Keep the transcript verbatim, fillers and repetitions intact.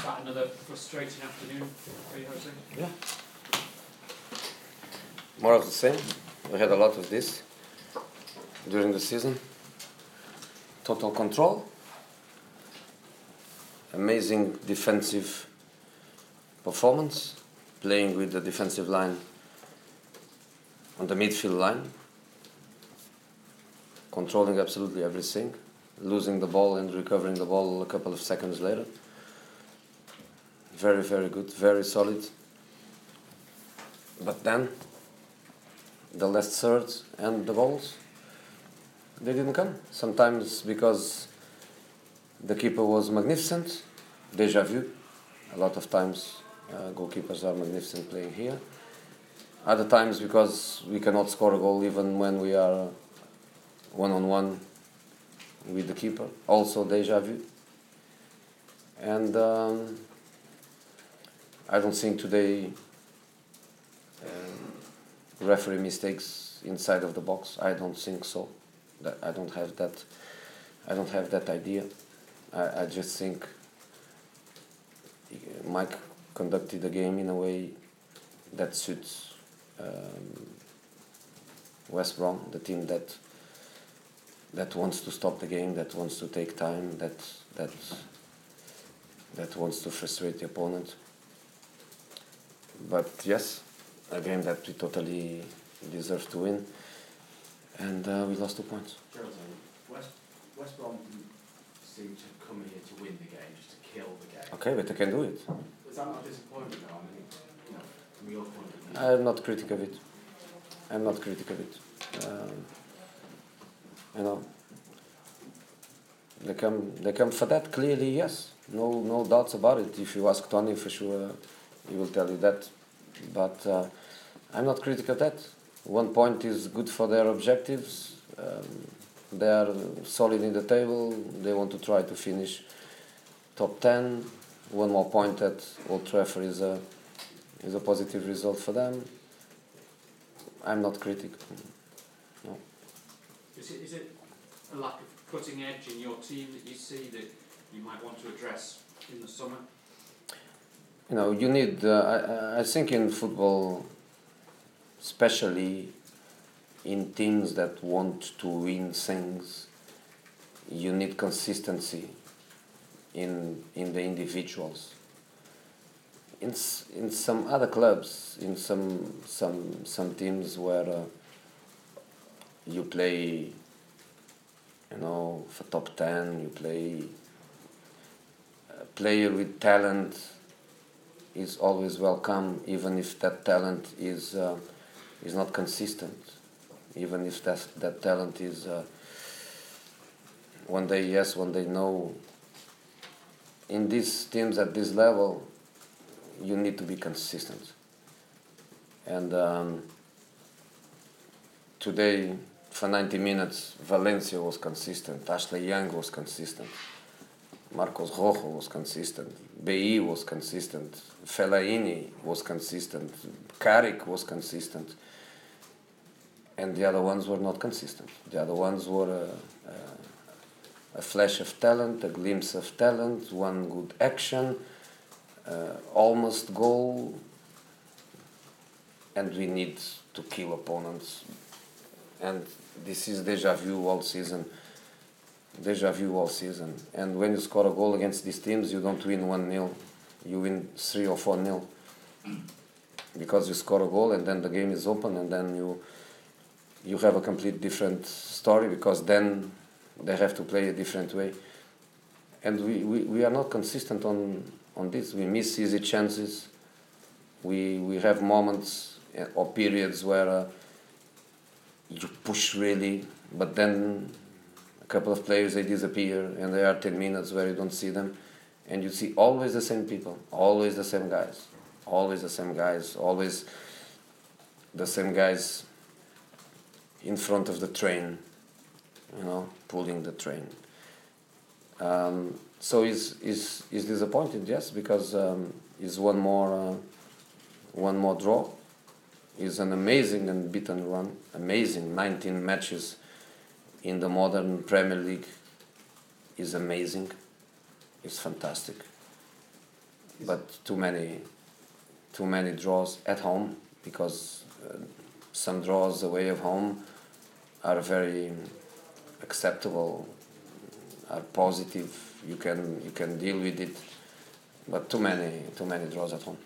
that another frustrating afternoon for you, Jose? Yeah. More of the same. We had a lot of this during the season. Total control. Amazing defensive performance. Playing with the defensive line on the midfield line. Controlling absolutely everything. Losing the ball and recovering the ball a couple of seconds later. Very, very good. Very solid. But then, the last third and the goals, they didn't come. Sometimes because the keeper was magnificent, déjà vu. A lot of times uh, goalkeepers are magnificent playing here. Other times because we cannot score a goal even when we are one-on-one with the keeper. Also déjà vu. And um, I don't think today um, referee mistakes inside of the box. I don't think so. That I don't have that. I don't have that idea. I, I just think Mike conducted the game in a way that suits um, West Brom, the team that that wants to stop the game, that wants to take time, that that that wants to frustrate the opponent. But yes, a game that we totally deserve to win, and uh, we lost two points. Geraldine, West, West Brom didn't seem to come here to win the game, just to kill the game. Okay, but they can do it. Was that not a disappointment, though? I mean, you know, from your point of view. I'm not critical of it. I'm not critical of it. Um, you know, they come. They come for that. Clearly, yes. No, no doubts about it. If you ask Tony, for sure, he will tell you that. But uh, I'm not critical of that. One point is good for their objectives. Um, they are solid in the table. They want to try to finish top ten. One more point at Old Trafford is a is a positive result for them. I'm not critical. No. Is it, is it a lack of cutting edge in your team that you see that you might want to address in the summer? You know, you need. Uh, I, I think in football, especially in teams that want to win things, you need consistency in in the individuals. In in some other clubs, in some some some teams where uh, you play, you know, for top ten, you play. A player with talent is always welcome, even if that talent is uh, is not consistent, even if that that talent is uh, one day yes, one day no. In these teams at this level, you need to be consistent. And um, today, for ninety minutes, Valencia was consistent, Ashley Young was consistent, Marcos Rojo was consistent, B E was consistent, Fellaini was consistent, Carrick was consistent, and the other ones were not consistent. The other ones were uh, uh, a flash of talent, a glimpse of talent, one good action, uh, almost goal, and we need to kill opponents. And this is déjà vu all season. Déjà vu all season. And when you score a goal against these teams, you don't win one nil. You win three or four nil. Because you score a goal and then the game is open and then you you have a complete different story because then they have to play a different way. And we, we, we are not consistent on, on this. We miss easy chances. We we have moments or periods where uh, you push really, but then a couple of players, they disappear and there are ten minutes where you don't see them. And you see always the same people, always the same guys, always the same guys, always the same guys in front of the train, you know, pulling the train. Um, so he's, he's, he's disappointed, yes, because um, he's one more, uh, one more draw. It's an amazing unbeaten run, amazing nineteen matches in the modern Premier League is amazing, it's fantastic. but too many, too many draws at home, because uh, some draws away of home are very acceptable, are positive. You can you can deal with it, but too many too many draws at home.